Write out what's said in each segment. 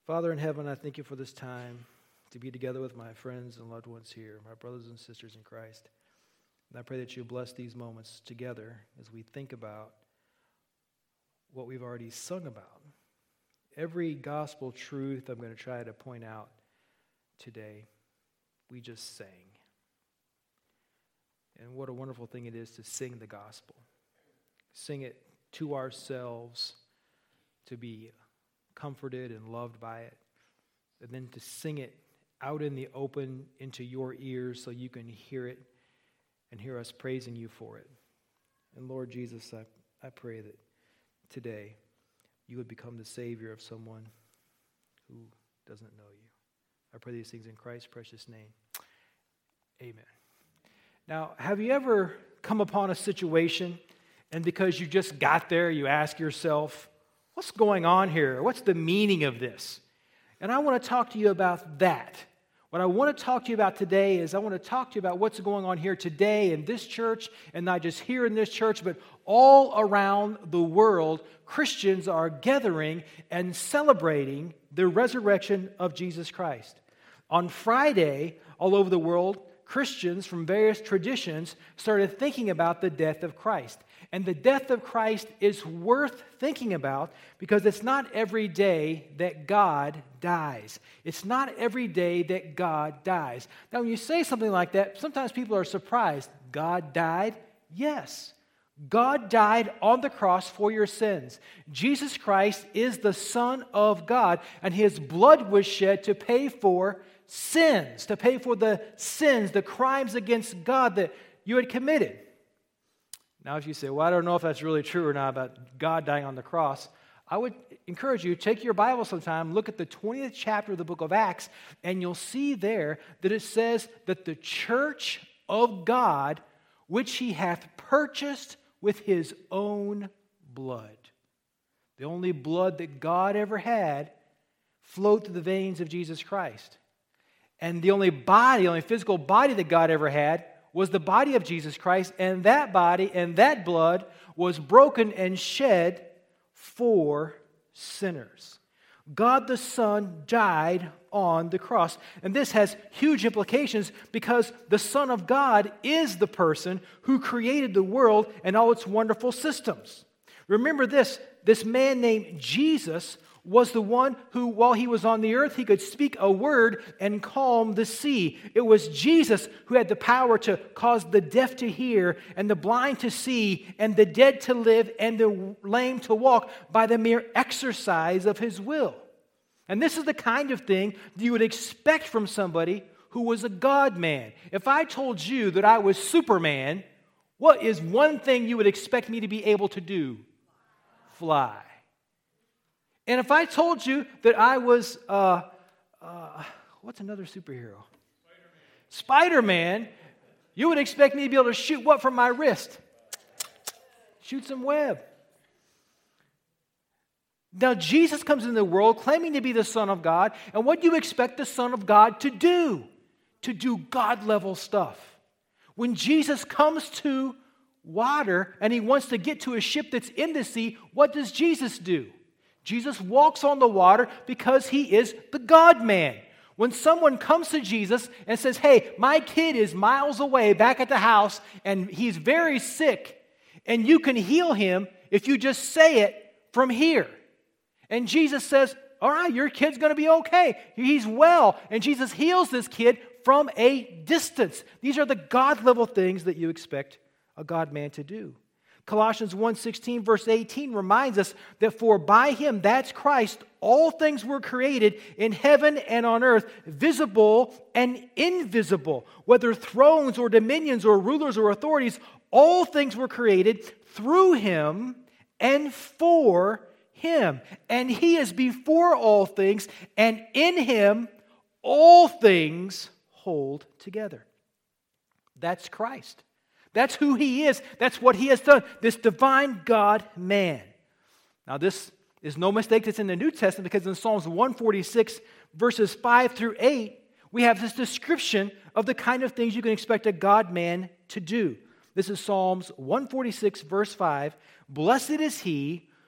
Father in heaven, I thank you for this time to be together with my friends and loved ones here, my brothers and sisters in Christ. And I pray that you bless these moments together as we think about what we've already sung about. Every gospel truth I'm going to try to point out today, we just sang. And what a wonderful thing it is to sing the gospel. Sing it to ourselves, to be comforted and loved by it, and then to sing it out in the open into your ears so you can hear it and hear us praising you for it. And Lord Jesus, I pray that today you would become the Savior of someone who doesn't know you. I pray these things in Christ's precious name. Amen. Now, have you ever come upon a situation and because you just got there, you ask yourself, what's going on here? What's the meaning of this? And I want to talk to you about that. What I want to talk to you about today is I want to talk to you about what's going on here today in this church, and not just here in this church, but all around the world. Christians are gathering and celebrating the resurrection of Jesus Christ. On Friday, all over the world, Christians from various traditions started thinking about the death of Christ. And the death of Christ is worth thinking about because it's not every day that God dies. It's not every day that God dies. Now, when you say something like that, sometimes people are surprised. God died? Yes. God died on the cross for your sins. Jesus Christ is the Son of God, and His blood was shed to pay for sins, to pay for the sins, the crimes against God that you had committed. Now, if you say, well, I don't know if that's really true or not about God dying on the cross, I would encourage you, take your Bible sometime, look at the 20th chapter of the book of Acts, and you'll see there that it says that the church of God, which He hath purchased with His own blood. The only blood that God ever had flowed through the veins of Jesus Christ. And the only physical body that God ever had was the body of Jesus Christ, and that body and that blood was broken and shed for sinners. God the Son died on the cross. And this has huge implications because the Son of God is the person who created the world and all its wonderful systems. Remember this man named Jesus was the one who, while He was on the earth, He could speak a word and calm the sea. It was Jesus who had the power to cause the deaf to hear and the blind to see and the dead to live and the lame to walk by the mere exercise of His will. And this is the kind of thing that you would expect from somebody who was a God-man. If I told you that I was Superman, what is one thing you would expect me to be able to do? Fly. And if I told you that I was, what's another superhero? Spider-Man, you would expect me to be able to shoot what from my wrist? Shoot some web. Now, Jesus comes into the world claiming to be the Son of God, and what do you expect the Son of God to do? To do God-level stuff. When Jesus comes to water and He wants to get to a ship that's in the sea, what does Jesus do? Jesus walks on the water because He is the God-man. When someone comes to Jesus and says, hey, my kid is miles away back at the house and he's very sick, and you can heal him if you just say it from here. And Jesus says, all right, your kid's going to be okay. He's well. And Jesus heals this kid from a distance. These are the God-level things that you expect a God-man to do. Colossians 1:16 verse 18 reminds us that for by Him, that's Christ, all things were created in heaven and on earth, visible and invisible. Whether thrones or dominions or rulers or authorities, all things were created through Him and for Him. And He is before all things, and in Him all things hold together. That's Christ. That's who He is. That's what He has done. This divine God-man. Now, this is no mistake that's in the New Testament because in Psalms 146, verses 5 through 8, we have this description of the kind of things you can expect a God-man to do. This is Psalms 146, verse 5. Blessed is he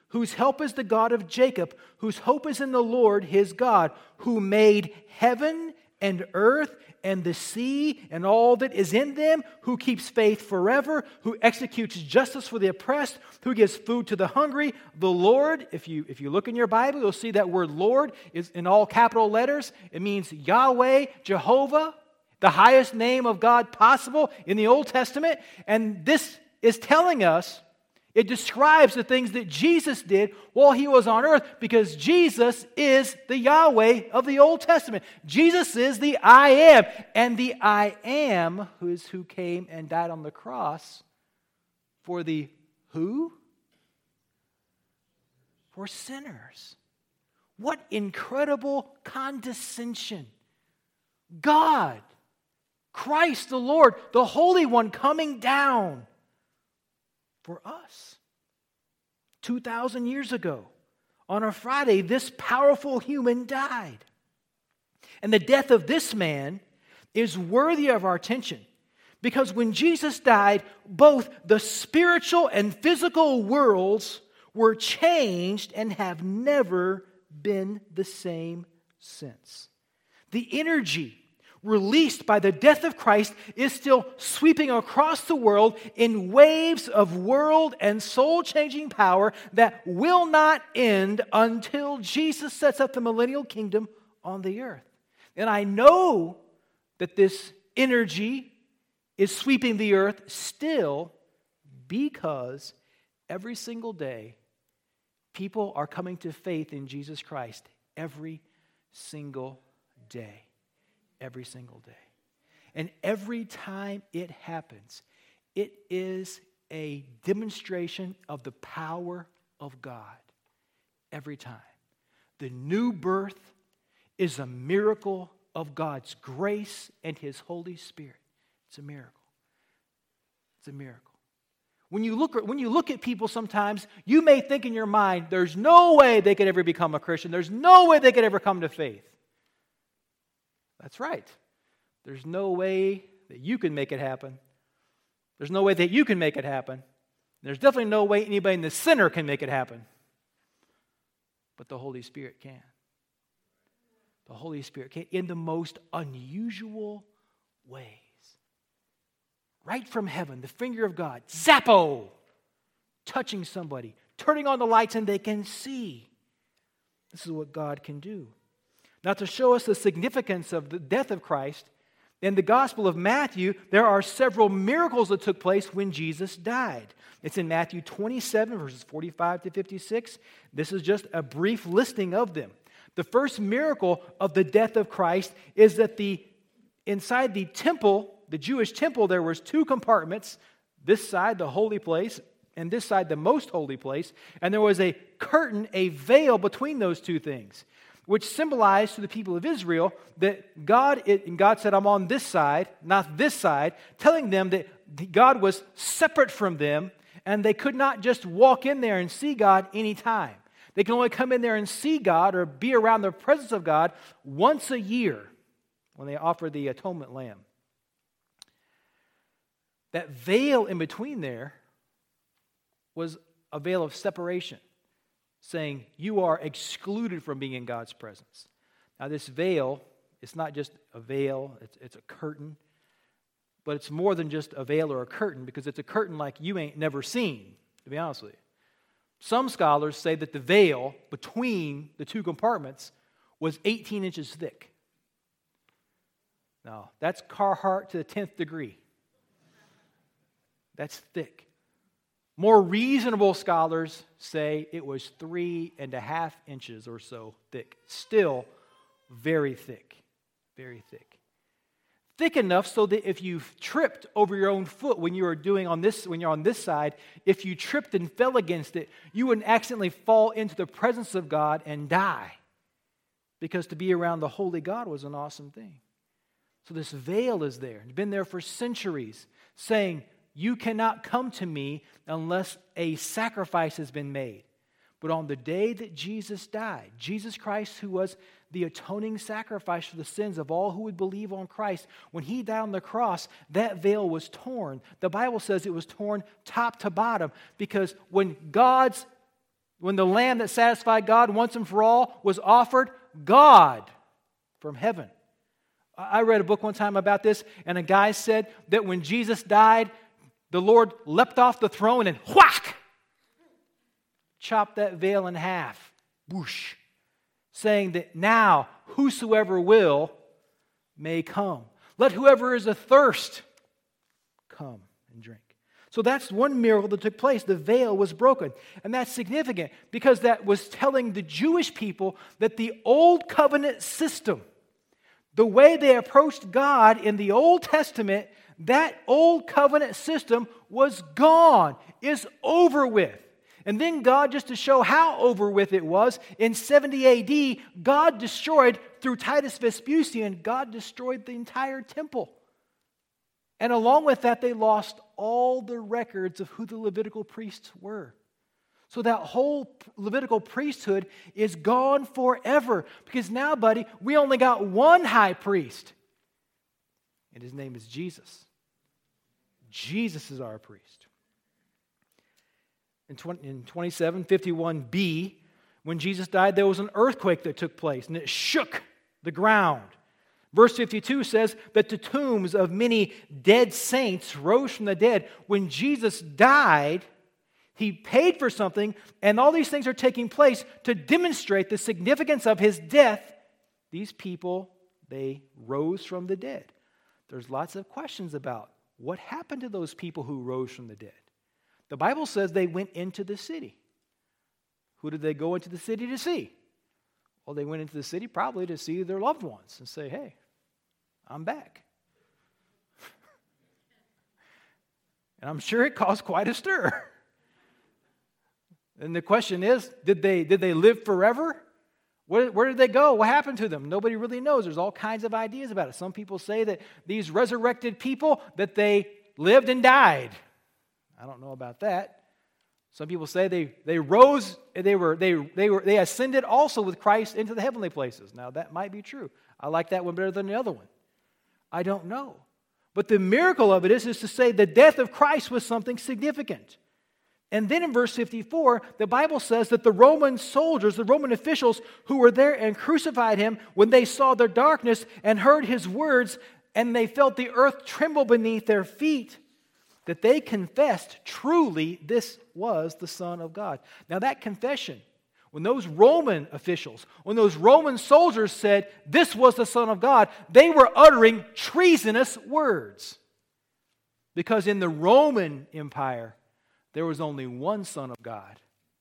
whose help is the God of Jacob, whose hope is in the Lord his God, who made heaven and earth and the sea and all that is in them, who keeps faith forever, who executes justice for the oppressed, who gives food to the hungry. The Lord, if you look in your Bible, you'll see that word Lord is in all capital letters. It means Yahweh, Jehovah, the highest name of God possible in the Old Testament. And this is telling us, it describes the things that Jesus did while he was on earth, because Jesus is the Yahweh of the Old Testament. Jesus is the I am. And the I am who came and died on the cross for the who? For sinners. What incredible condescension. God, Christ the Lord, the Holy One, coming down for us. 2,000 years ago, on a Friday, this powerful human died. And the death of this man is worthy of our attention, because when Jesus died, both the spiritual and physical worlds were changed and have never been the same since. The energy released by the death of Christ is still sweeping across the world in waves of world and soul-changing power that will not end until Jesus sets up the millennial kingdom on the earth. And I know that this energy is sweeping the earth still because every single day people are coming to faith in Jesus Christ every single day. Every single day. And every time it happens, it is a demonstration of the power of God. Every time. The new birth is a miracle of God's grace and His Holy Spirit. It's a miracle. It's a miracle. When you look at people sometimes, you may think in your mind, there's no way they could ever become a Christian. There's no way they could ever come to faith. That's right. There's no way that you can make it happen. There's no way that you can make it happen. There's definitely no way anybody in the center can make it happen. But the Holy Spirit can. The Holy Spirit can in the most unusual ways. Right from heaven, the finger of God, zappo, touching somebody, turning on the lights and they can see. This is what God can do. Now, to show us the significance of the death of Christ, in the Gospel of Matthew, there are several miracles that took place when Jesus died. It's in Matthew 27, verses 45 to 56. This is just a brief listing of them. The first miracle of the death of Christ is that inside the temple, the Jewish temple, there was two compartments. This side, the holy place, and this side, the most holy place. And there was a curtain, a veil between those two things, which symbolized to the people of Israel that God said, I'm on this side, not this side, telling them that God was separate from them, and they could not just walk in there and see God anytime. They can only come in there and see God or be around the presence of God once a year when they offer the atonement lamb. That veil in between there was a veil of separation, saying you are excluded from being in God's presence. Now this veil, it's not just a veil, it's a curtain, but it's more than just a veil or a curtain, because it's a curtain like you ain't never seen, to be honest with you. Some scholars say that the veil between the two compartments was 18 inches thick. Now, that's Carhartt to the 10th degree. That's thick. More reasonable scholars say it was 3.5 inches or so thick. Still very thick. Very thick. Thick enough so that if you tripped over your own foot when you're on this side, if you tripped and fell against it, you wouldn't accidentally fall into the presence of God and die. Because to be around the holy God was an awesome thing. So this veil is there. It's been there for centuries, saying, you cannot come to me unless a sacrifice has been made. But on the day that Jesus died, Jesus Christ, who was the atoning sacrifice for the sins of all who would believe on Christ, when He died on the cross, that veil was torn. The Bible says it was torn top to bottom, because when God's when the lamb that satisfied God once and for all was offered, God from heaven. I read a book one time about this, and a guy said that when Jesus died, the Lord leapt off the throne and whack! Chopped that veil in half. Whoosh. Saying that now whosoever will may come. Let whoever is athirst come and drink. So that's one miracle that took place. The veil was broken. And that's significant because that was telling the Jewish people that the old covenant system, the way they approached God in the Old Testament, that old covenant system was gone, is over with. And then God, just to show how over with it was, in 70 AD, God destroyed, through Titus Vespasian, God destroyed the entire temple. And along with that, they lost all the records of who the Levitical priests were. So that whole Levitical priesthood is gone forever. Because now, buddy, we only got one high priest. And his name is Jesus. Jesus is our priest. In 2751b, when Jesus died, there was an earthquake that took place, and it shook the ground. Verse 52 says that the tombs of many dead saints rose from the dead. When Jesus died, He paid for something, and all these things are taking place to demonstrate the significance of His death. These people, they rose from the dead. There's lots of questions about what happened to those people who rose from the dead. The Bible says they went into the city. Who did they go into the city to see? Well, they went into the city probably to see their loved ones and say, hey, I'm back. And I'm sure it caused quite a stir. And the question is, did they live forever? Where did they go? What happened to them? Nobody really knows. There's all kinds of ideas about it. Some people say that these resurrected people, that they lived and died. I don't know about that. Some people say they rose, they ascended also with Christ into the heavenly places. Now that might be true. I like that one better than the other one. I don't know. But the miracle of it is to say the death of Christ was something significant. And then in verse 54, the Bible says that the Roman soldiers, the Roman officials who were there and crucified Him, when they saw the darkness and heard His words, and they felt the earth tremble beneath their feet, that they confessed truly this was the Son of God. Now that confession, when those Roman officials, when those Roman soldiers said this was the Son of God, they were uttering treasonous words. Because in the Roman Empire, there was only one Son of God,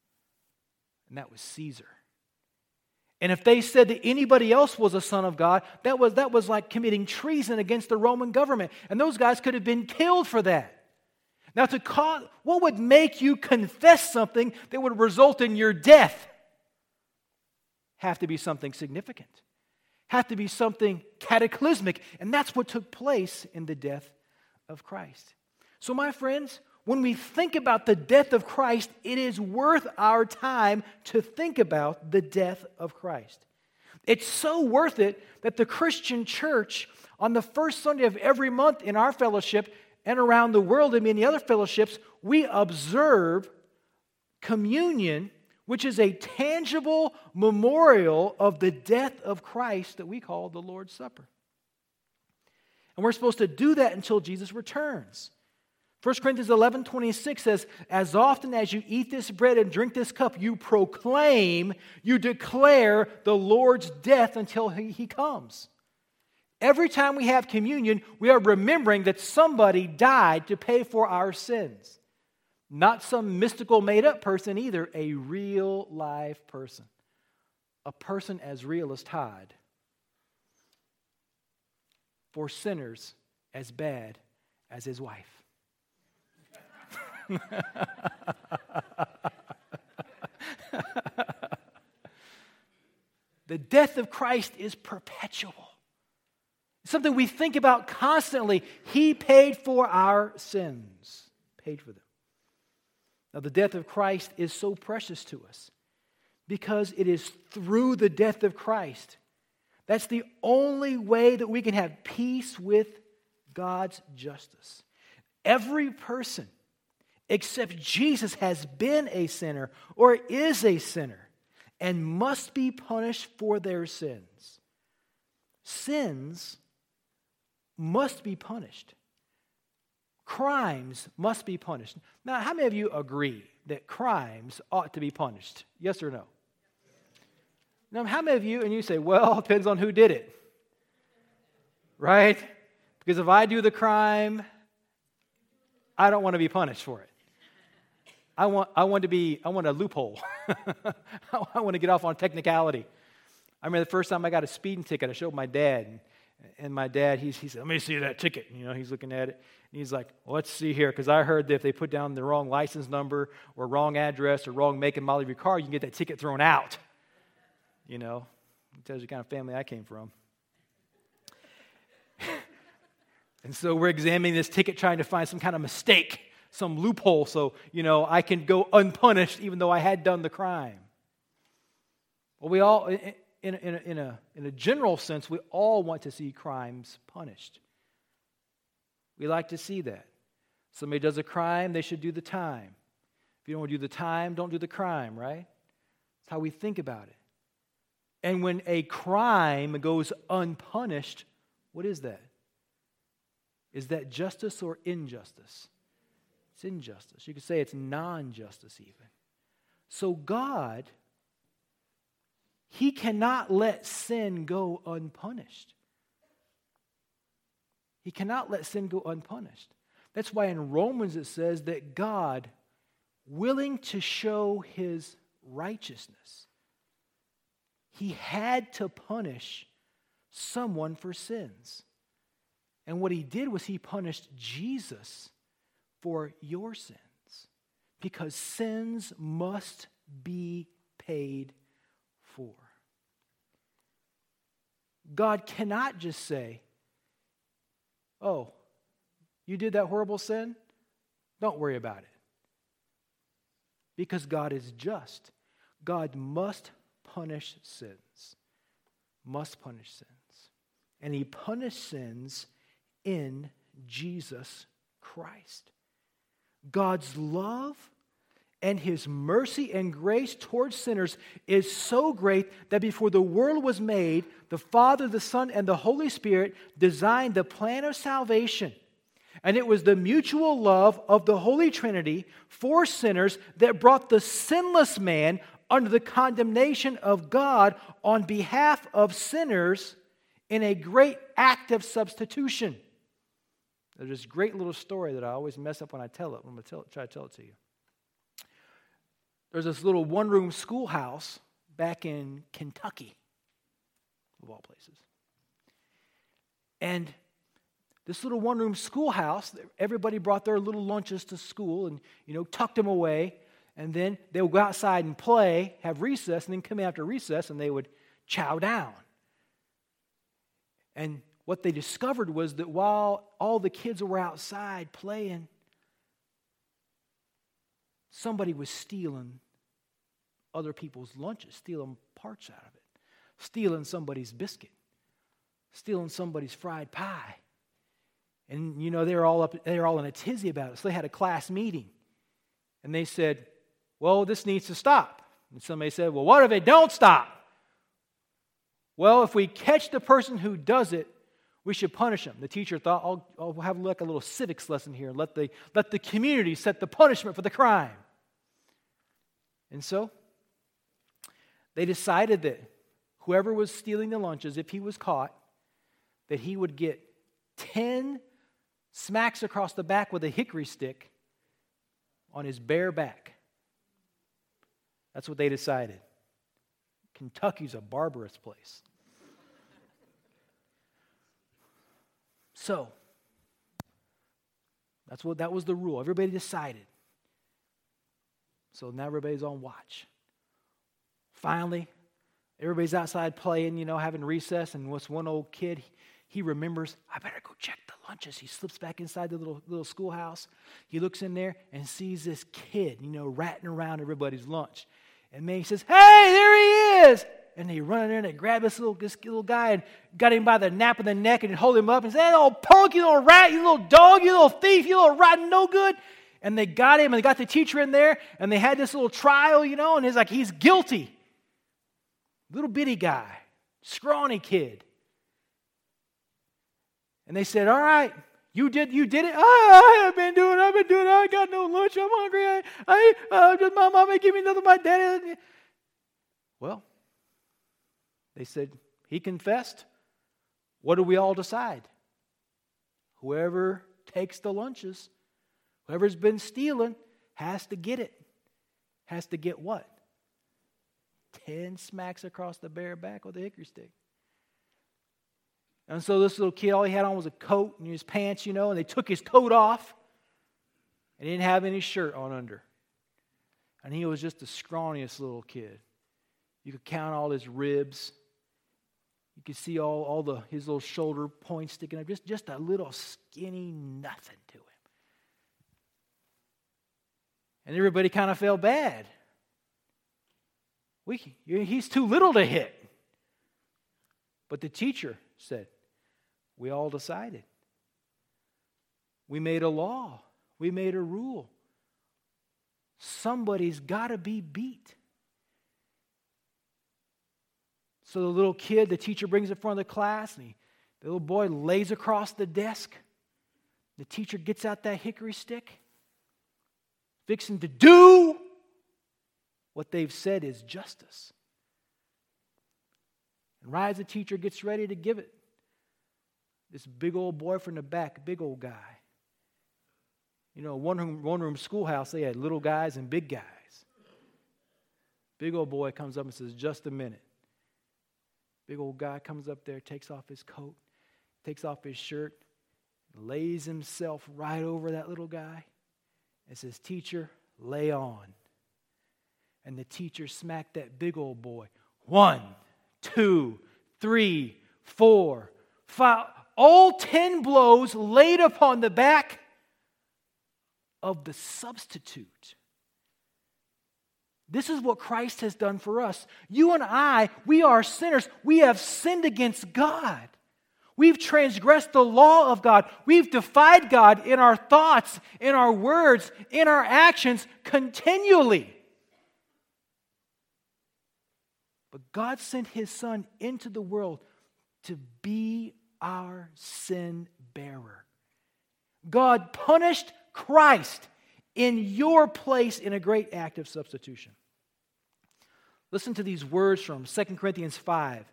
and that was Caesar. And if they said that anybody else was a son of God, that was like committing treason against the Roman government. And those guys could have been killed for that. Now, what would make you confess something that would result in your death? Have to be something significant. Have to be something cataclysmic. And that's what took place in the death of Christ. So, my friends, when we think about the death of Christ, it is worth our time to think about the death of Christ. It's so worth it that the Christian church, on the first Sunday of every month in our fellowship and around the world in many other fellowships, we observe communion, which is a tangible memorial of the death of Christ that we call the Lord's Supper. And we're supposed to do that until Jesus returns. 1 Corinthians 11:26 says, as often as you eat this bread and drink this cup, you proclaim, you declare the Lord's death until He comes. Every time we have communion, we are remembering that somebody died to pay for our sins. Not some mystical made-up person either, a real live person. A person as real as Todd. For sinners as bad as his wife. The death of Christ is perpetual. It's something we think about constantly. He paid for our sins. Paid for them. Now, the death of Christ is so precious to us because it is through the death of Christ. That's the only way that we can have peace with God's justice. Every person except Jesus has been a sinner or is a sinner and must be punished for their sins. Sins must be punished. Crimes must be punished. Now, how many of you agree that crimes ought to be punished? Yes or no? Now, how many of you, and you say, well, it depends on who did it. Right? Because if I do the crime, I don't want to be punished for it. I want a loophole. I want to get off on technicality. I remember the first time I got a speeding ticket, I showed my dad, and my dad, he said, let me see that ticket. He's looking at it, and he's like, well, let's see here, because I heard that if they put down the wrong license number or wrong address or wrong make and model of your car, you can get that ticket thrown out. It tells you the kind of family I came from. And so we're examining this ticket, trying to find some kind of mistake, some loophole, so, I can go unpunished even though I had done the crime. Well, we all, in a general sense, we all want to see crimes punished. We like to see that. Somebody does a crime, they should do the time. If you don't want to do the time, don't do the crime, right? That's how we think about it. And when a crime goes unpunished, what is that? Is that justice or injustice? It's injustice. You could say it's non-justice even. So God, He cannot let sin go unpunished. He cannot let sin go unpunished. That's why in Romans it says that God, willing to show His righteousness, He had to punish someone for sins. And what He did was He punished Jesus for your sins, because sins must be paid for. God cannot just say, oh, you did that horrible sin? Don't worry about it. Because God is just. God must punish sins. Must punish sins. And He punished sins in Jesus Christ. God's love and His mercy and grace towards sinners is so great that before the world was made, the Father, the Son, and the Holy Spirit designed the plan of salvation. And it was the mutual love of the Holy Trinity for sinners that brought the sinless man under the condemnation of God on behalf of sinners in a great act of substitution. There's this great little story that I always mess up when I tell it. I'm going to try to tell it to you. There's this little one-room schoolhouse back in Kentucky, of all places. And this little one-room schoolhouse, everybody brought their little lunches to school and, tucked them away. And then they would go outside and play, have recess, and then come in after recess and they would chow down. And what they discovered was that while all the kids were outside playing, somebody was stealing other people's lunches, stealing parts out of it, stealing somebody's biscuit, stealing somebody's fried pie. And they were all in a tizzy about it. So they had a class meeting. And they said, well, this needs to stop. And somebody said, well, what if it don't stop? Well, if we catch the person who does it, we should punish him. The teacher thought, I'll have like a little civics lesson here and let the community set the punishment for the crime. And so they decided that whoever was stealing the lunches, if he was caught, that he would get 10 smacks across the back with a hickory stick on his bare back. That's what they decided. Kentucky's a barbarous place. So, that was the rule. Everybody decided. So now everybody's on watch. Finally, everybody's outside playing, having recess, and what's one old kid, he remembers, I better go check the lunches. He slips back inside the little schoolhouse. He looks in there and sees this kid, ratting around everybody's lunch. And man, he says, hey, there he is! And they run in there and they grab this little guy and got him by the nape of the neck and hold him up and say, hey, little punk, you little rat, you little dog, you little thief, you little rotten no good. And they got him, and they got the teacher in there, and they had this little trial, and it's like, he's guilty. Little bitty guy, scrawny kid. And they said, all right, you did it? I've been doing it. I got no lunch. I'm hungry. My mom ain't give me nothing. My daddy. Well, they said, he confessed. What do we all decide? Whoever takes the lunches, whoever's been stealing, has to get it. Has to get what? 10 smacks across the bare back with a hickory stick. And so this little kid, all he had on was a coat and his pants, and they took his coat off and he didn't have any shirt on under. And he was just the scrawniest little kid. You could count all his ribs. You could see all his little shoulder points sticking up. Just a little skinny nothing to him. And everybody kind of felt bad. He's too little to hit. But the teacher said, we all decided. We made a law. We made a rule. Somebody's got to be beat. So the little kid, the teacher brings in front of the class, and the little boy lays across the desk. The teacher gets out that hickory stick, fixing to do what they've said is justice. And right as the teacher gets ready to give it, this big old boy from the back, big old guy. One-room schoolhouse, they had little guys and big guys. Big old boy comes up and says, just a minute. Big old guy comes up there, takes off his coat, takes off his shirt, lays himself right over that little guy and says, teacher, lay on. And the teacher smacked that big old boy. 1, 2, 3, 4, 5. All 10 blows laid upon the back of the substitute. This is what Christ has done for us. You and I, we are sinners. We have sinned against God. We've transgressed the law of God. We've defied God in our thoughts, in our words, in our actions continually. But God sent His Son into the world to be our sin bearer. God punished Christ in your place in a great act of substitution. Listen to these words from 2 Corinthians 5.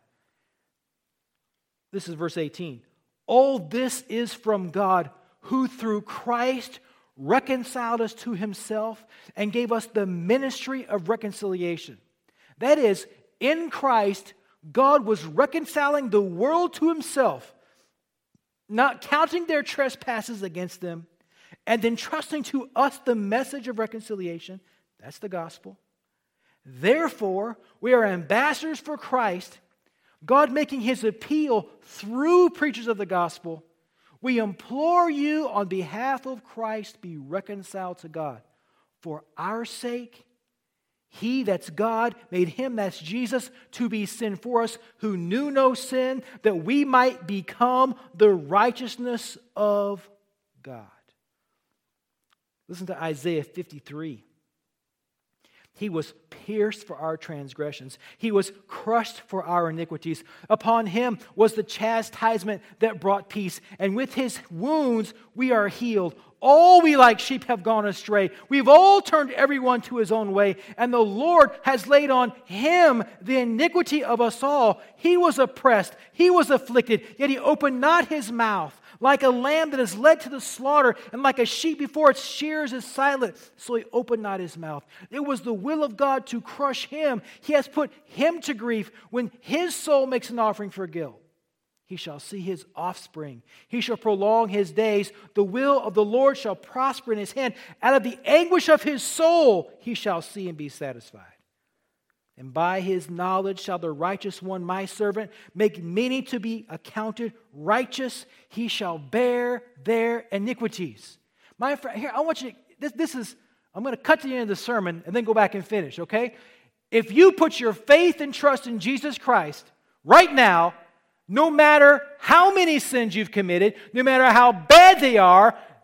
This is verse 18. All this is from God, who through Christ reconciled us to Himself and gave us the ministry of reconciliation. That is, in Christ, God was reconciling the world to Himself, not counting their trespasses against them, and then trusting to us the message of reconciliation. That's the gospel. Therefore, we are ambassadors for Christ, God making His appeal through preachers of the gospel. We implore you on behalf of Christ, be reconciled to God. For our sake, He, that's God, made Him, that's Jesus, to be sin for us, who knew no sin, that we might become the righteousness of God. Listen to Isaiah 53. He was pierced for our transgressions. He was crushed for our iniquities. Upon Him was the chastisement that brought peace. And with His wounds we are healed. All we like sheep have gone astray. We've all turned everyone to his own way. And the Lord has laid on Him the iniquity of us all. He was oppressed. He was afflicted. Yet He opened not His mouth. Like a lamb that is led to the slaughter, and like a sheep before its shears is silent, so He opened not His mouth. It was the will of God to crush Him. He has put Him to grief. When His soul makes an offering for guilt, He shall see His offspring. He shall prolong His days. The will of the Lord shall prosper in His hand. Out of the anguish of His soul He shall see and be satisfied. And by His knowledge shall the righteous one, my servant, make many to be accounted righteous. He shall bear their iniquities. My friend, here, I want you to, I'm going to cut to the end of the sermon and then go back and finish, okay? If you put your faith and trust in Jesus Christ right now, no matter how many sins you've committed, no matter how bad they are,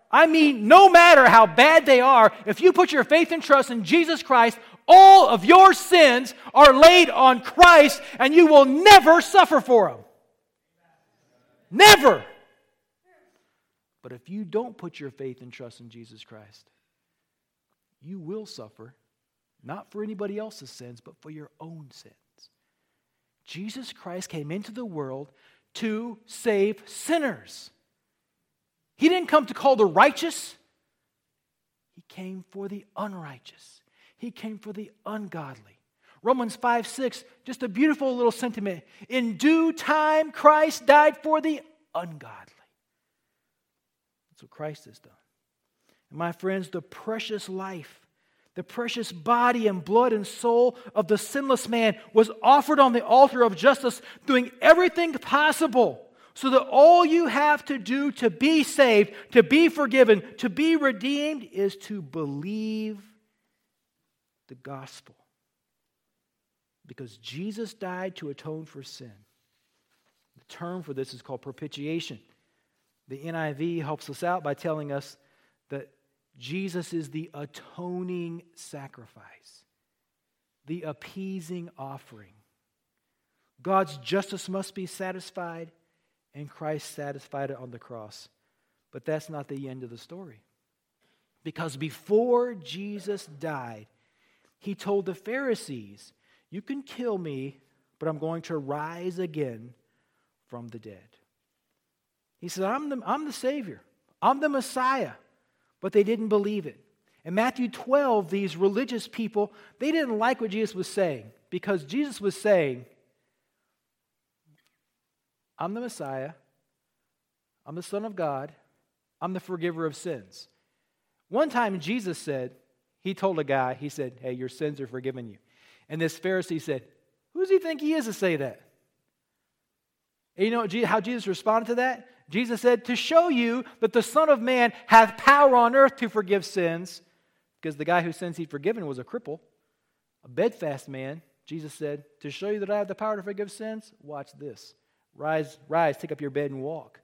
I mean, no matter how bad they are, if you put your faith and trust in Jesus Christ, all of your sins are laid on Christ, and you will never suffer for them. Never. But if you don't put your faith and trust in Jesus Christ, you will suffer, not for anybody else's sins, but for your own sins. Jesus Christ came into the world to save sinners. He didn't come to call the righteous. He came for the unrighteous. He came for the ungodly. Romans 5:6, just a beautiful little sentiment. In due time, Christ died for the ungodly. That's what Christ has done. And my friends, the precious life, the precious body and blood and soul of the sinless man was offered on the altar of justice, doing everything possible so that all you have to do to be saved, to be forgiven, to be redeemed is to believe the gospel. Because Jesus died to atone for sin. The term for this is called propitiation. The NIV helps us out by telling us that Jesus is the atoning sacrifice, the appeasing offering. God's justice must be satisfied, and Christ satisfied it on the cross. But that's not the end of the story. Because before Jesus died, he told the Pharisees, you can kill me, but I'm going to rise again from the dead. He said, I'm the Savior. I'm the Messiah. But they didn't believe it. In Matthew 12, these religious people, they didn't like what Jesus was saying. Because Jesus was saying, I'm the Messiah. I'm the Son of God. I'm the forgiver of sins. One time Jesus said, he told a guy, he said, hey, your sins are forgiven you. And this Pharisee said, who does he think he is to say that? And you know how Jesus responded to that? Jesus said, to show you that the Son of Man hath power on earth to forgive sins, because the guy whose sins he'd forgiven was a cripple, a bedfast man. Jesus said, to show you that I have the power to forgive sins, watch this. Rise, take up your bed and walk.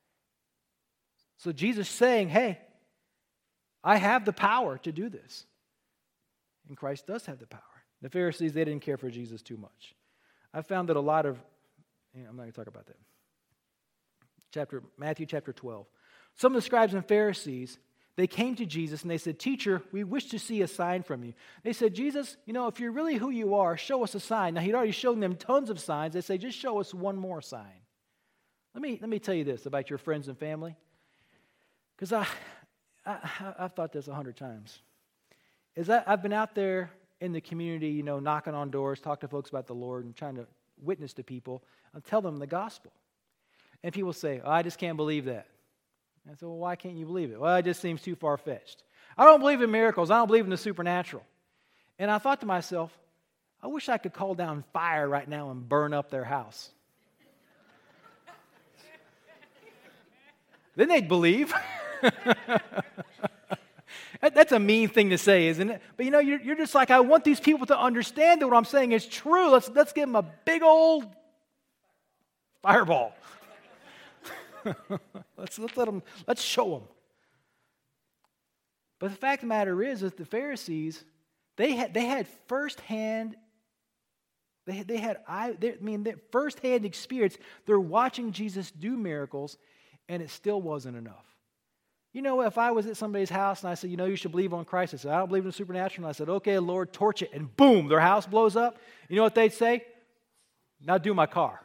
So Jesus saying, hey, I have the power to do this. And Christ does have the power. The Pharisees, they didn't care for Jesus too much. I found that a lot of, I'm not going to talk about that. Matthew chapter 12. Some of the scribes and Pharisees, they came to Jesus and they said, Teacher, we wish to see a sign from you. They said, Jesus, if you're really who you are, show us a sign. Now, he'd already shown them tons of signs. They say, just show us one more sign. Let me tell you this about your friends and family. Because I've thought this 100 times. I've been out there in the community, knocking on doors, talking to folks about the Lord and trying to witness to people and tell them the gospel. And people say, I just can't believe that. And I said, well, why can't you believe it? Well, it just seems too far-fetched. I don't believe in miracles. I don't believe in the supernatural. And I thought to myself, I wish I could call down fire right now and burn up their house. Then they'd believe. That's a mean thing to say, isn't it? But you're just like, I want these people to understand that what I'm saying is true. Let's give them a big old fireball. Let's show them. But the fact of the matter is that the Pharisees, they had firsthand firsthand experience. They're watching Jesus do miracles, and it still wasn't enough. If I was at somebody's house and I said, you should believe on Christ, I said, I don't believe in the supernatural. And I said, okay, Lord, torch it. And boom, their house blows up. You know what they'd say? Now do my car.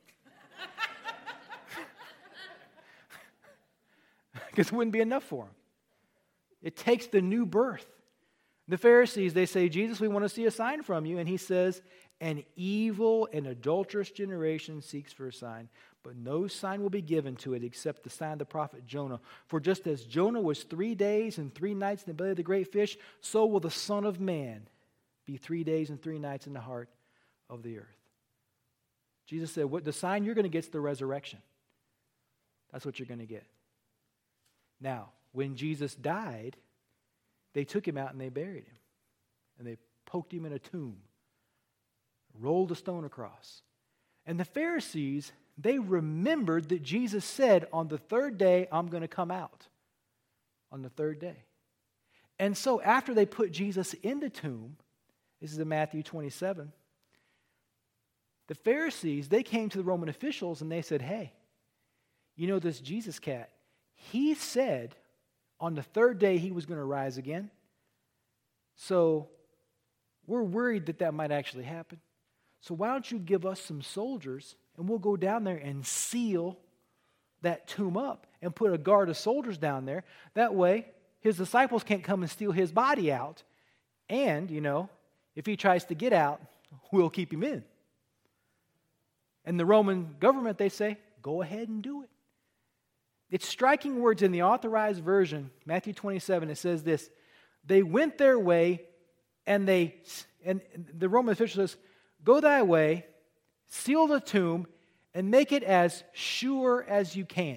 Because it wouldn't be enough for them. It takes the new birth. The Pharisees, they say, Jesus, we want to see a sign from you. And he says, an evil and adulterous generation seeks for a sign, but no sign will be given to it except the sign of the prophet Jonah. For just as Jonah was 3 days and 3 nights in the belly of the great fish, so will the Son of Man be 3 days and 3 nights in the heart of the earth. Jesus said, the sign you're going to get is the resurrection. That's what you're going to get. Now, when Jesus died, they took him out and they buried him. And they poked him in a tomb, rolled a stone across. And the Pharisees, they remembered that Jesus said, on the third day, I'm going to come out. on the third day. And so after they put Jesus in the tomb, this is in Matthew 27, the Pharisees, they came to the Roman officials and they said, hey, you know this Jesus cat, he said on the third day he was going to rise again. So we're worried that that might actually happen. So why don't you give us some soldiers and we'll go down there and seal that tomb up and put a guard of soldiers down there. That way his disciples can't come and steal his body out. And, if he tries to get out, we'll keep him in. And the Roman government, they say, go ahead and do it. It's striking words in the Authorized Version, Matthew 27, it says this, they went their way and the Roman official says, go thy way, seal the tomb, and make it as sure as you can.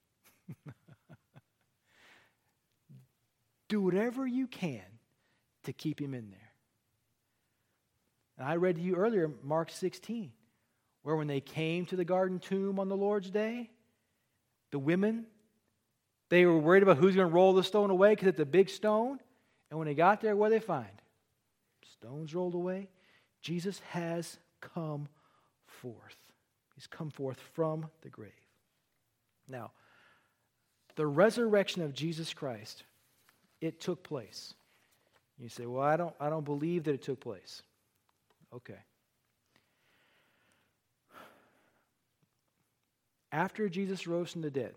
Do whatever you can to keep him in there. And I read to you earlier, Mark 16, where when they came to the garden tomb on the Lord's day, the women, they were worried about who's going to roll the stone away because it's a big stone. And when they got there, what did they find? Stones rolled away. Jesus has come forth. He's come forth from the grave. Now, the resurrection of Jesus Christ, it took place. You say, well, I don't believe that it took place. Okay. After Jesus rose from the dead,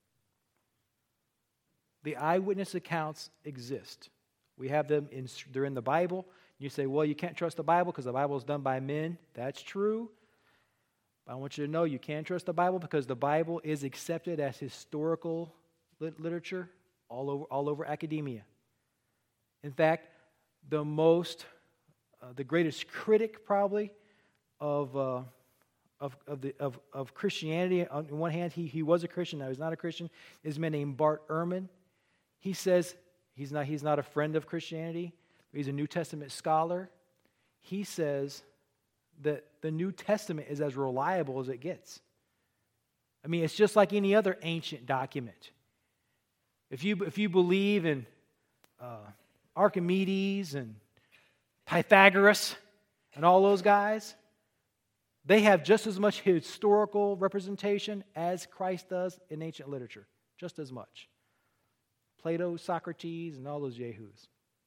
the eyewitness accounts exist. We have them, they're in the Bible. You say, well, you can't trust the Bible because the Bible is done by men. That's true. But I want you to know you can trust the Bible because the Bible is accepted as historical literature all over academia. In fact, the greatest critic probably of Christianity, on one hand, he was a Christian, now he's not a Christian, is a man named Bart Ehrman. He says he's not a friend of Christianity. He's a New Testament scholar. He says that the New Testament is as reliable as it gets. I mean, it's just like any other ancient document. If you believe in Archimedes and Pythagoras and all those guys, they have just as much historical representation as Christ does in ancient literature. Just as much. Plato, Socrates, and all those yahoos.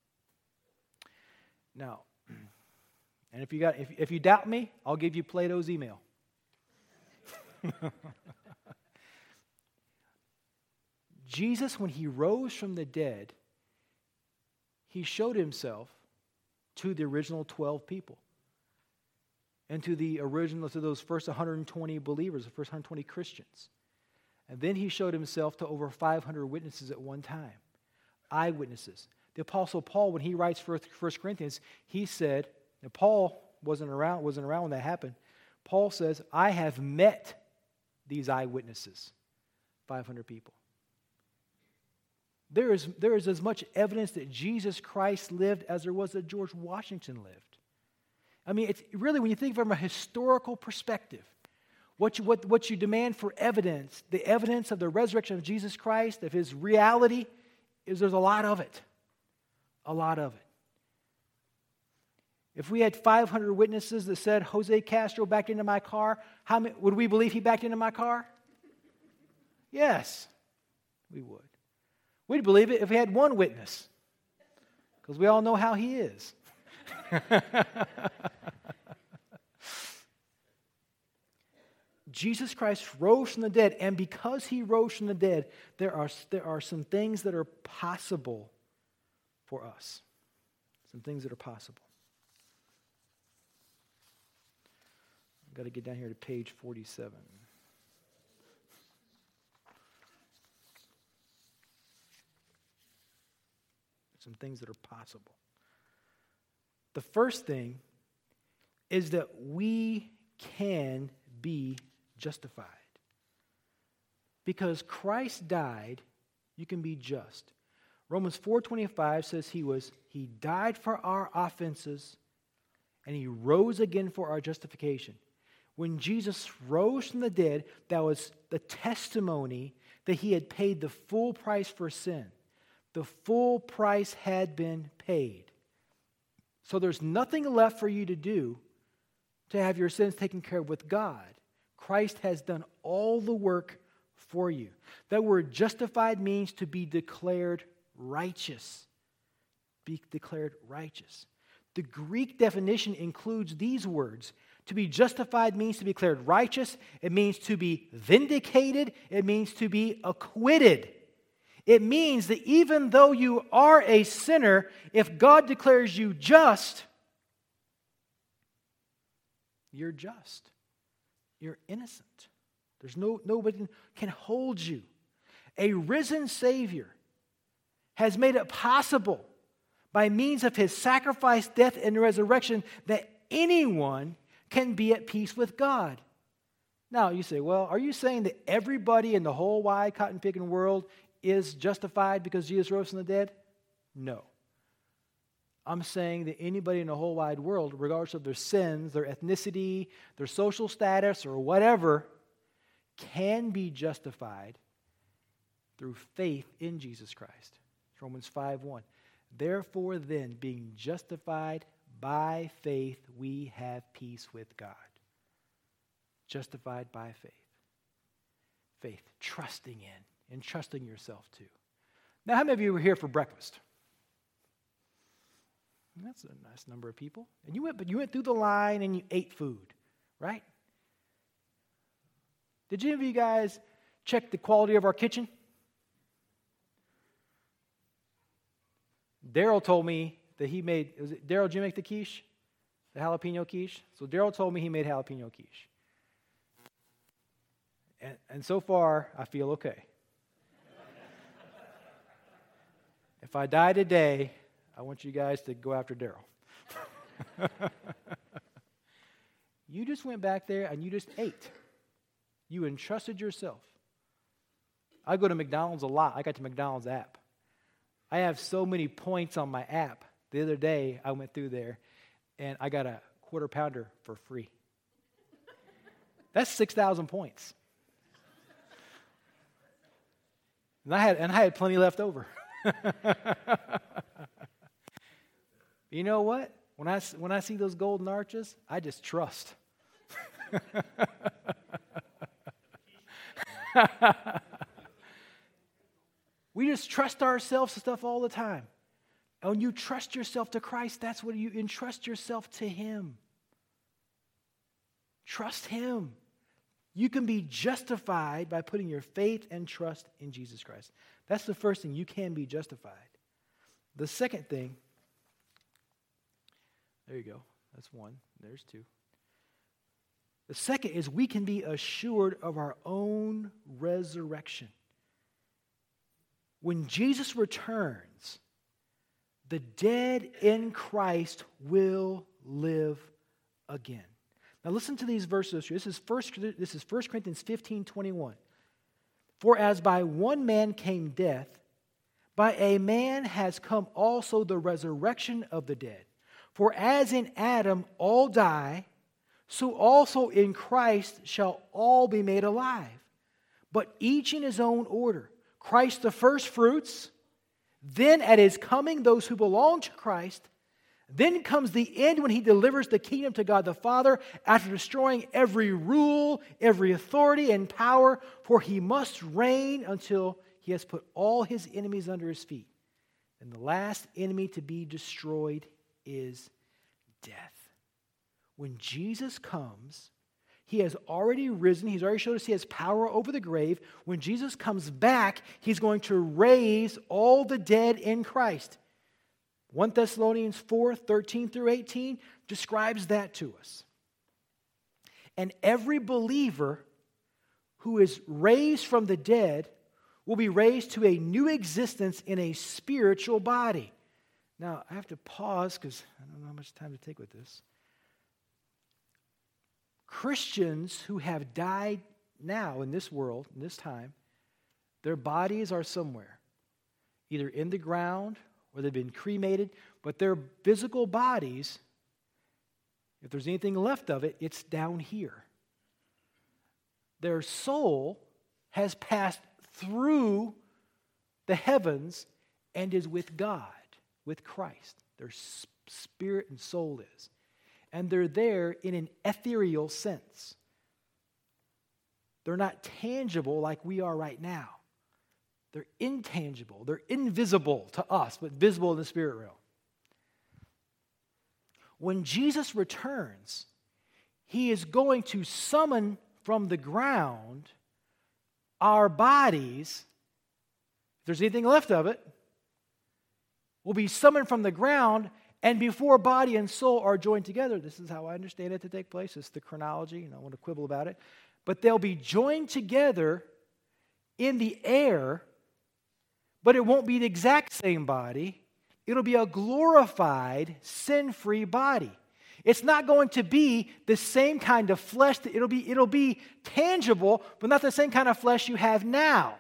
Now, and if you doubt me, I'll give you Plato's email. Jesus, when he rose from the dead, he showed himself to the original 12 people. And to those first 120 believers, the first 120 Christians. And then he showed himself to over 500 witnesses at one time. Eyewitnesses. The Apostle Paul, when he writes 1 Corinthians, he said, and Paul wasn't around when that happened. Paul says, I have met these eyewitnesses, 500 people. There is as much evidence that Jesus Christ lived as there was that George Washington lived. I mean, it's really, when you think from a historical perspective, what you demand for evidence, the evidence of the resurrection of Jesus Christ, of his reality, is there's a lot of it. A lot of it. If we had 500 witnesses that said, Jose Castro backed into my car, how many, would we believe he backed into my car? Yes, we would. We'd believe it if we had one witness, because we all know how he is. Jesus Christ rose from the dead, and because he rose from the dead, there are some things that are possible for us. Some things that are possible. I've got to get down here to page 47. Some things that are possible. The first thing is that we can be justified. Because Christ died, you can be just. Romans 4:25 says he died for our offenses and he rose again for our justification. When Jesus rose from the dead, that was the testimony that he had paid the full price for sin. The full price had been paid. So there's nothing left for you to do to have your sins taken care of with God. Christ has done all the work for you. That word justified means to be declared righteous. Be declared righteous. The Greek definition includes these words. To be justified means to be declared righteous. It means to be vindicated. It means to be acquitted. It means that even though you are a sinner, if God declares you just, you're just. You're innocent. Nobody can hold you. A risen Savior has made it possible by means of his sacrifice, death, and resurrection that anyone can be at peace with God. Now, you say, well, are you saying that everybody in the whole wide cotton-picking world is justified because Jesus rose from the dead? No. I'm saying that anybody in the whole wide world, regardless of their sins, their ethnicity, their social status, or whatever, can be justified through faith in Jesus Christ. Romans 5:1. Therefore then, being justified by faith, we have peace with God. Justified by faith. Faith, trusting in, and trusting yourself too. Now, how many of you were here for breakfast? That's a nice number of people. And you went through the line and you ate food, right? Did any of you guys check the quality of our kitchen? Daryl told me that he made, Daryl, did you make the quiche? The jalapeno quiche? So Daryl told me he made jalapeno quiche. And so far, I feel okay. If I die today, I want you guys to go after Daryl. You just went back there and you just ate. You entrusted yourself. I go to McDonald's a lot. I got the McDonald's app. I have so many points on my app. The other day, I went through there, and I got a quarter pounder for free. That's 6,000 points. And I had plenty left over. You know what? When I see those golden arches, I just trust. We just trust ourselves to stuff all the time. And when you trust yourself to Christ, that's when you entrust yourself to Him. Trust Him. You can be justified by putting your faith and trust in Jesus Christ. That's the first thing. You can be justified. The second thing, there you go. That's one. There's two. The second is we can be assured of our own resurrection. When Jesus returns, the dead in Christ will live again. Now listen to these verses. This is 1 Corinthians 15:21. For as by one man came death, by a man has come also the resurrection of the dead. For as in Adam all die, so also in Christ shall all be made alive. But each in his own order. Christ the first fruits, then at his coming those who belong to Christ. Then comes the end when he delivers the kingdom to God the Father after destroying every rule, every authority and power, for he must reign until he has put all his enemies under his feet. And the last enemy to be destroyed is death. When Jesus comes, he has already risen. He's already showed us he has power over the grave. When Jesus comes back, he's going to raise all the dead in Christ. 1 Thessalonians 4:13-18 describes that to us. And every believer who is raised from the dead will be raised to a new existence in a spiritual body. Now, I have to pause because I don't know how much time to take with this. Christians who have died now in this world, in this time, their bodies are somewhere, either in the ground or they've been cremated, but their physical bodies, if there's anything left of it, it's down here. Their soul has passed through the heavens and is with God, with Christ. Their spirit and soul is. And they're there in an ethereal sense. They're not tangible like we are right now. They're intangible. They're invisible to us, but visible in the spirit realm. When Jesus returns, he is going to summon from the ground our bodies. If there's anything left of it, will be summoned from the ground, and before body and soul are joined together, this is how I understand it to take place. It's the chronology, and I want to quibble about it. But they'll be joined together in the air, but it won't be the exact same body. It'll be a glorified, sin-free body. It's not going to be the same kind of flesh. It'll be tangible, but not the same kind of flesh you have now.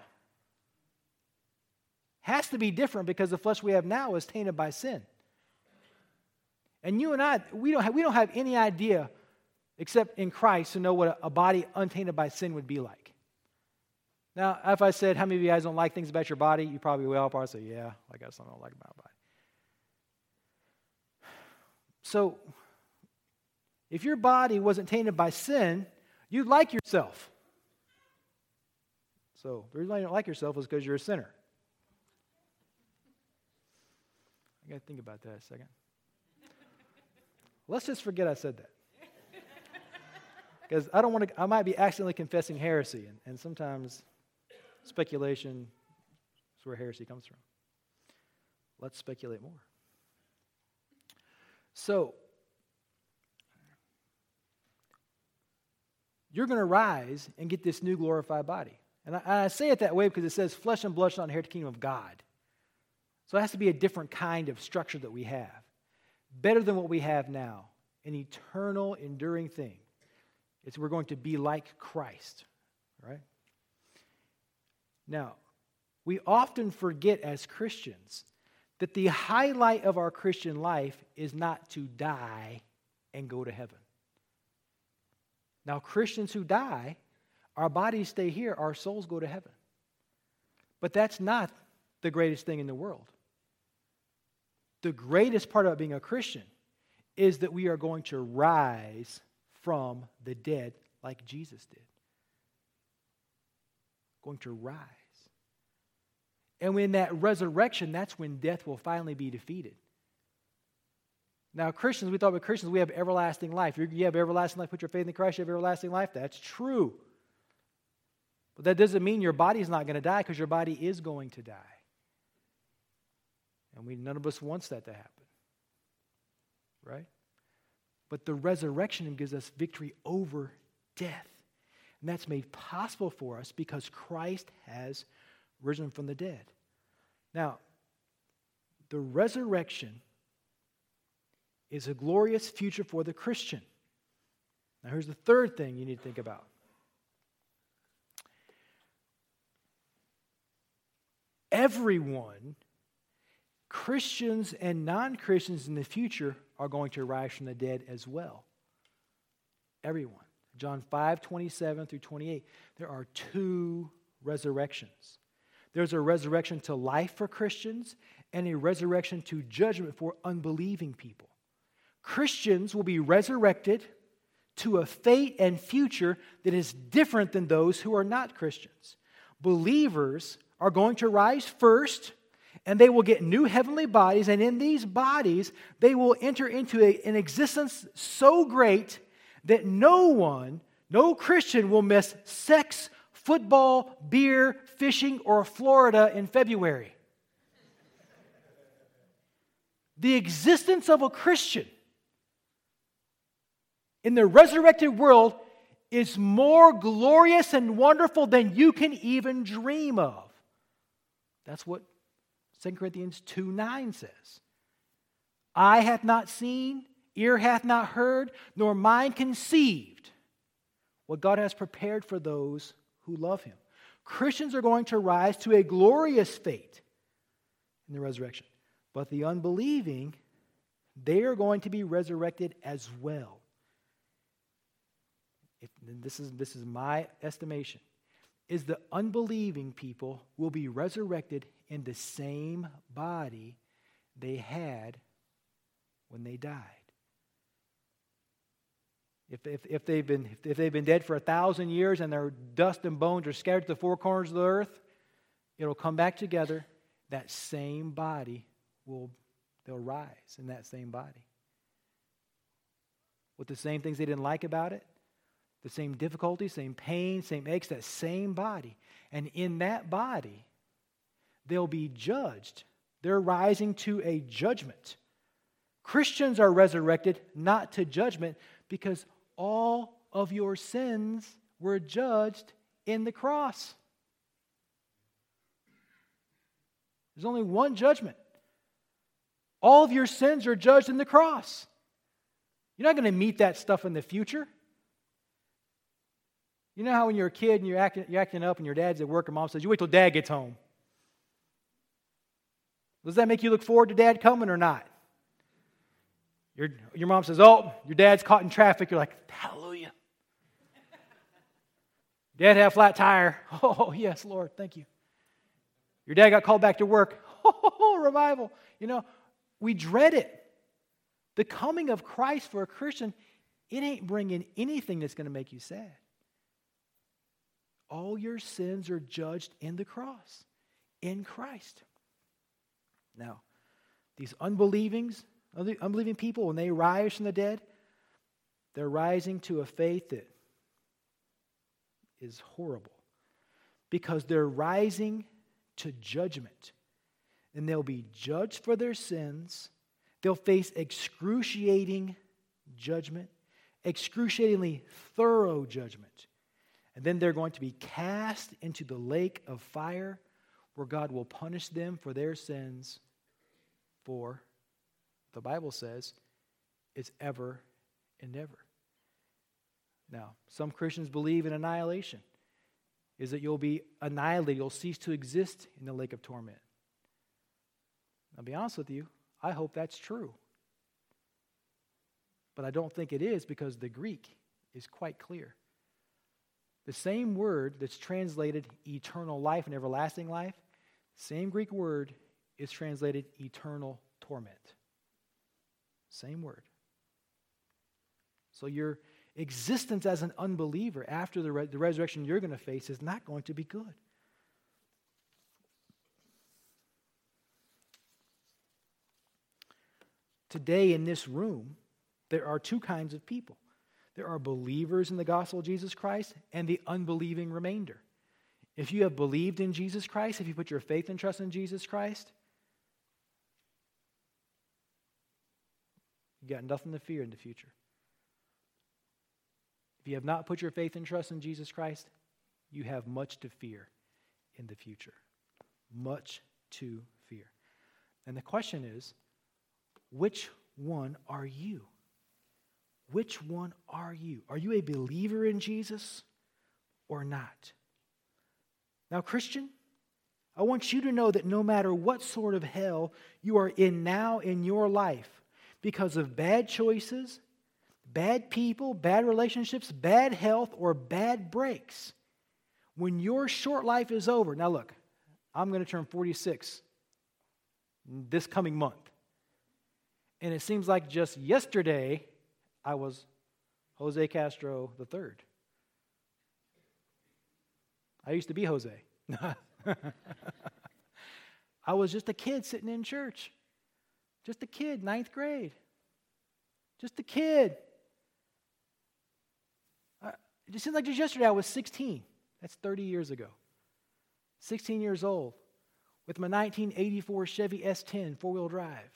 Has to be different because the flesh we have now is tainted by sin. And you and I, we don't have any idea, except in Christ, to know what a body untainted by sin would be like. Now, if I said, how many of you guys don't like things about your body? You probably will. I'll probably say, yeah, I got something I don't like about my body. So, if your body wasn't tainted by sin, you'd like yourself. So, the reason why you don't like yourself is because you're a sinner. I got to think about that a second. Let's just forget I said that. Because I might be accidentally confessing heresy, and sometimes speculation is where heresy comes from. Let's speculate more. So, you're going to rise and get this new glorified body. And I say it that way because it says flesh and blood shall not inherit the kingdom of God. So it has to be a different kind of structure that we have. Better than what we have now. An eternal, enduring thing. We're going to be like Christ. Right? Now, we often forget as Christians that the highlight of our Christian life is not to die and go to heaven. Now, Christians who die, our bodies stay here, our souls go to heaven. But that's not the greatest thing in the world. The greatest part about being a Christian is that we are going to rise from the dead like Jesus did. Going to rise. And when that resurrection, that's when death will finally be defeated. Now, Christians, we thought about Christians, we have everlasting life. You have everlasting life, put your faith in Christ, you have everlasting life. That's true. But that doesn't mean your body is not going to die, because your body is going to die. And none of us wants that to happen. Right? But the resurrection gives us victory over death. And that's made possible for us because Christ has risen from the dead. Now, the resurrection is a glorious future for the Christian. Now, here's the third thing you need to think about. Everyone, Christians and non-Christians in the future, are going to rise from the dead as well. Everyone. John 5:27 through 28. There are two resurrections. There's a resurrection to life for Christians and a resurrection to judgment for unbelieving people. Christians will be resurrected to a fate and future that is different than those who are not Christians. Believers are going to rise first, and they will get new heavenly bodies, and in these bodies, they will enter into an existence so great that no Christian will miss sex, football, beer, fishing, or Florida in February. The existence of a Christian in the resurrected world is more glorious and wonderful than you can even dream of. That's what 2 Corinthians 2:9 says. Eye hath not seen, ear hath not heard, nor mind conceived what God has prepared for those who love Him. Christians are going to rise to a glorious fate in the resurrection. But the unbelieving, they are going to be resurrected as well. This is my estimation, is the unbelieving people will be resurrected in the same body they had when they died. If they've been dead for 1,000 years and their dust and bones are scattered to the four corners of the earth, it'll come back together. That same body they'll rise in that same body. With the same things they didn't like about it, the same difficulties, same pain, same aches, that same body. And in that body, they'll be judged. They're rising to a judgment. Christians are resurrected not to judgment because all of your sins were judged in the cross. There's only one judgment. All of your sins are judged in the cross. You're not going to meet that stuff in the future. You know how when you're a kid and you're acting up and your dad's at work and mom says, you wait till dad gets home. Does that make you look forward to dad coming or not? Your mom says, oh, your dad's caught in traffic. You're like, hallelujah. Dad had a flat tire. Oh, yes, Lord, thank you. Your dad got called back to work. Oh, revival. You know, we dread it. The coming of Christ for a Christian, it ain't bringing anything that's going to make you sad. All your sins are judged in the cross, in Christ. Now, these unbelieving people, when they rise from the dead, they're rising to a faith that is horrible because they're rising to judgment. And they'll be judged for their sins. They'll face excruciating judgment, excruciatingly thorough judgment. And then they're going to be cast into the lake of fire where God will punish them for their sins for, the Bible says, it's ever and ever. Now, some Christians believe in annihilation, is that you'll be annihilated, you'll cease to exist in the lake of torment. I'll be honest with you, I hope that's true. But I don't think it is because the Greek is quite clear. The same word that's translated eternal life and everlasting life, same Greek word is translated eternal torment. Same word. So your existence as an unbeliever after the resurrection you're going to face is not going to be good. Today in this room, there are two kinds of people. There are believers in the gospel of Jesus Christ and the unbelieving remainder. If you have believed in Jesus Christ, if you put your faith and trust in Jesus Christ, you got nothing to fear in the future. If you have not put your faith and trust in Jesus Christ, you have much to fear in the future. Much to fear. And the question is, which one are you? Which one are you? Are you a believer in Jesus or not? Now, Christian, I want you to know that no matter what sort of hell you are in now in your life, because of bad choices, bad people, bad relationships, bad health, or bad breaks, when your short life is over, now look, I'm going to turn 46 this coming month. And it seems like just yesterday, I was Jose Castro III. I used to be Jose. I was just a kid sitting in church. Just a kid, 9th grade. Just a kid. It just seems like just yesterday I was 16. That's 30 years ago. 16 years old with my 1984 Chevy S10 four-wheel drive.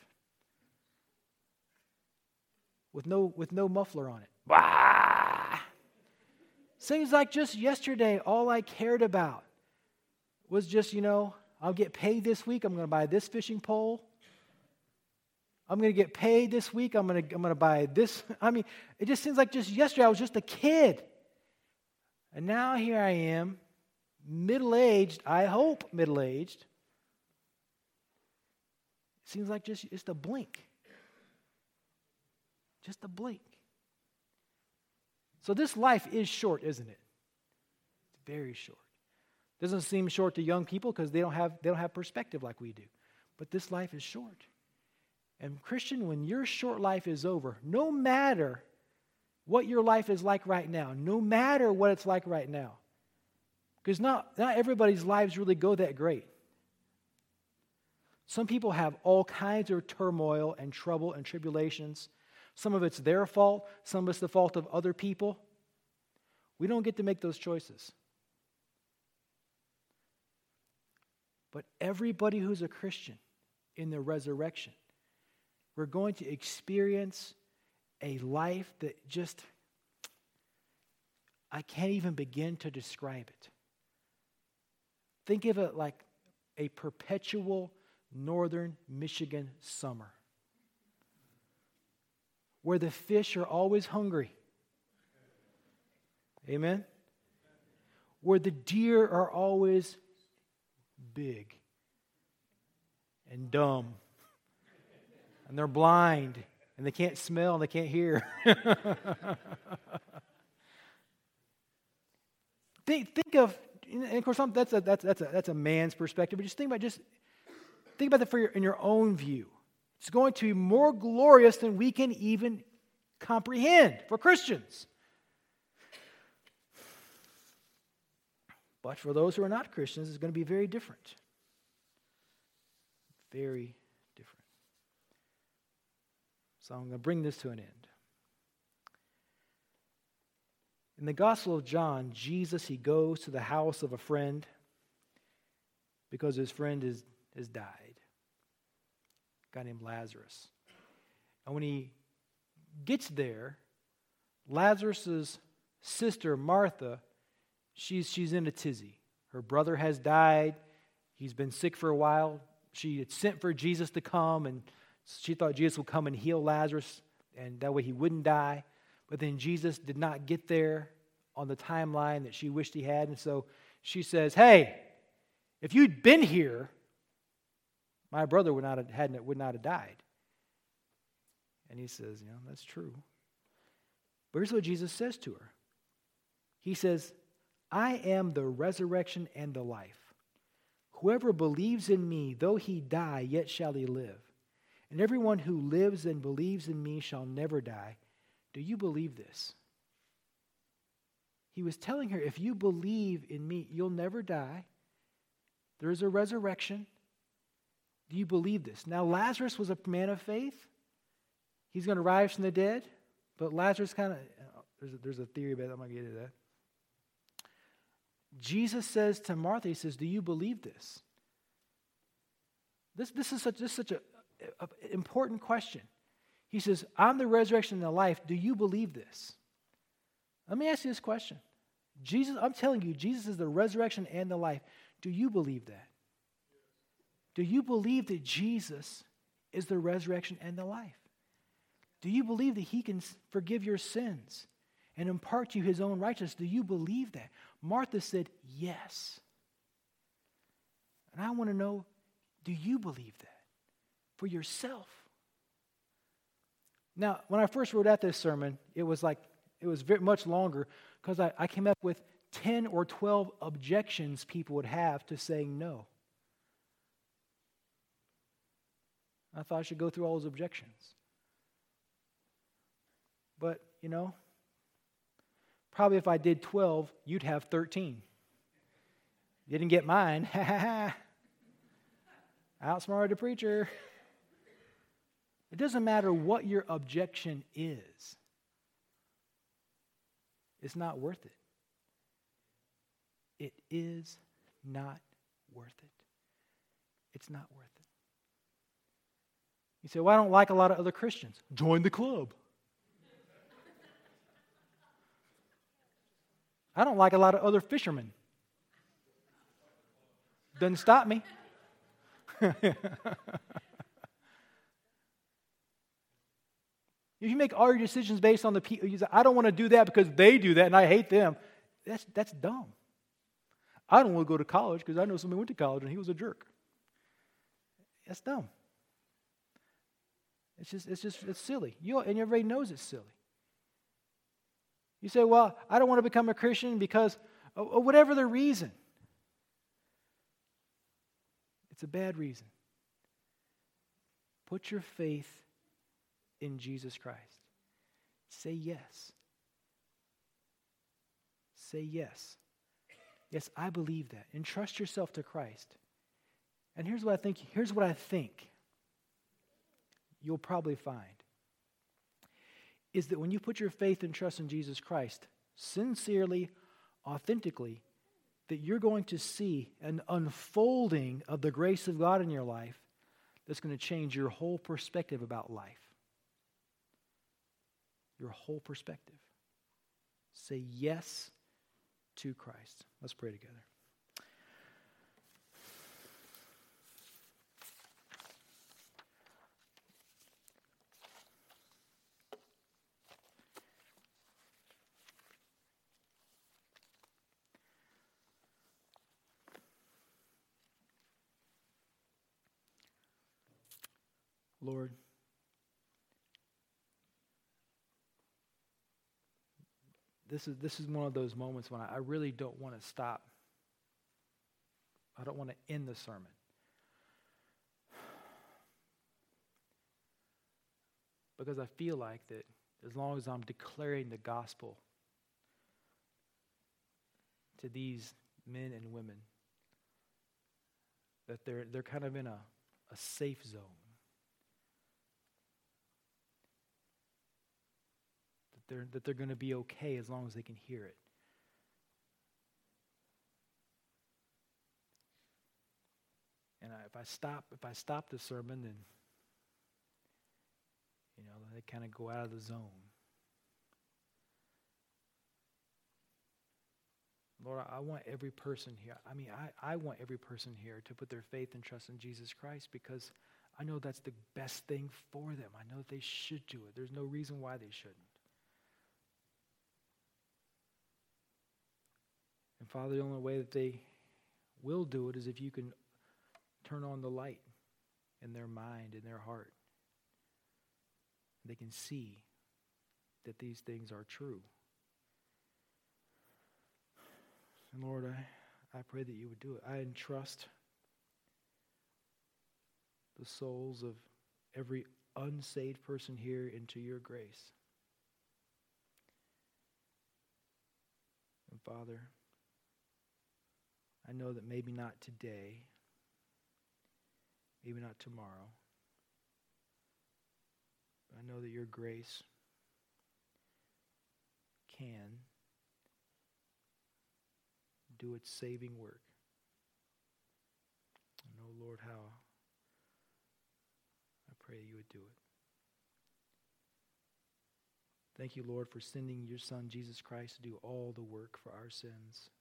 With no muffler on it. Bah! Seems like just yesterday, all I cared about was just, I'll get paid this week. I'm going to buy this fishing pole. I'm going to get paid this week. I'm going to buy this. I mean, it just seems like just yesterday I was just a kid. And now here I am, middle-aged, I hope middle-aged. It seems like just a blink. Just a blink. So this life is short, isn't it? It's very short. Doesn't seem short to young people because they don't have perspective like we do. But this life is short. And Christian, when your short life is over, no matter what your life is like right now, no matter what it's like right now, because not everybody's lives really go that great. Some people have all kinds of turmoil and trouble and tribulations. Some of it's their fault. Some of it's the fault of other people. We don't get to make those choices. But everybody who's a Christian in the resurrection, we're going to experience a life that just, I can't even begin to describe it. Think of it like a perpetual northern Michigan summer, where the fish are always hungry. Amen? Where the deer are always big and dumb, and they're blind, and they can't smell, and they can't hear. Think of, and of course, that's a man's perspective, but just think about that in your own view. It's going to be more glorious than we can even comprehend for Christians. But for those who are not Christians, it's going to be very different. Very different. So I'm going to bring this to an end. In the Gospel of John, Jesus, he goes to the house of a friend because his friend has died. A guy named Lazarus. And when he gets there, Lazarus' sister, Martha, she's in a tizzy. Her brother has died. He's been sick for a while. She had sent for Jesus to come, and she thought Jesus would come and heal Lazarus, and that way he wouldn't die. But then Jesus did not get there on the timeline that she wished he had, and so she says, "Hey, if you'd been here, my brother would not have died." And he says, that's true. But here's what Jesus says to her. He says, "I am the resurrection and the life. Whoever believes in me, though he die, yet shall he live. And everyone who lives and believes in me shall never die. Do you believe this?" He was telling her, if you believe in me, you'll never die. There is a resurrection. Do you believe this? Now, Lazarus was a man of faith. He's going to rise from the dead. But Lazarus there's a theory about it. I'm going to get into that. Jesus says to Martha, he says, do you believe this? This is such an important question. He says, I'm the resurrection and the life. Do you believe this? Let me ask you this question. Jesus, I'm telling you, Jesus is the resurrection and the life. Do you believe that? Do you believe that Jesus is the resurrection and the life? Do you believe that he can forgive your sins and impart to you his own righteousness? Do you believe that? Martha said, yes. And I want to know, do you believe that for yourself? Now, when I first wrote out this sermon, it was very much longer because I came up with 10 or 12 objections people would have to saying no. I thought I should go through all those objections. But, probably if I did 12, you'd have 13. You didn't get mine. Ha ha ha. Outsmarted the preacher. It doesn't matter what your objection is. It's not worth it. It is not worth it. It's not worth it. You say, well, I don't like a lot of other Christians. Join the club. I don't like a lot of other fishermen. Doesn't stop me. If you make all your decisions based on the people, you say, I don't want to do that because they do that and I hate them. That's dumb. I don't want to go to college because I know somebody went to college and he was a jerk. That's dumb. It's silly. And everybody knows it's silly. You say, well, I don't want to become a Christian because of whatever the reason. It's a bad reason. Put your faith in Jesus Christ. Say yes. Say yes. Yes, I believe that. Entrust yourself to Christ. And here's what I think you'll probably find is that when you put your faith and trust in Jesus Christ, sincerely, authentically, that you're going to see an unfolding of the grace of God in your life that's going to change your whole perspective about life. Your whole perspective. Say yes to Christ. Let's pray together. Lord, this is one of those moments when I really don't want to stop. I don't want to end the sermon. Because I feel like that as long as I'm declaring the gospel to these men and women, that they're kind of in a safe zone. That they're going to be okay as long as they can hear it. And if I stop the sermon, then they kind of go out of the zone. Lord, I want every person here. I want every person here to put their faith and trust in Jesus Christ because I know that's the best thing for them. I know that they should do it. There's no reason why they shouldn't. And Father, the only way that they will do it is if you can turn on the light in their mind, in their heart. They can see that these things are true. And Lord, I pray that you would do it. I entrust the souls of every unsaved person here into your grace. And Father, I know that maybe not today, maybe not tomorrow, but I know that your grace can do its saving work. I know, Lord, how I pray you would do it. Thank you, Lord, for sending your Son, Jesus Christ, to do all the work for our sins.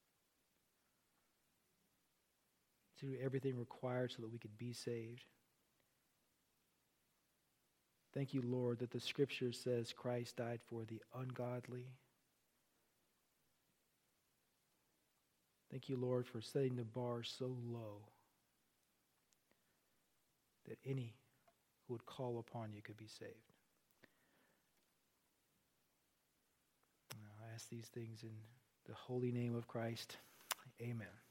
To do everything required so that we could be saved. Thank you, Lord, that the Scripture says Christ died for the ungodly. Thank you, Lord, for setting the bar so low that any who would call upon you could be saved. I ask these things in the holy name of Christ. Amen.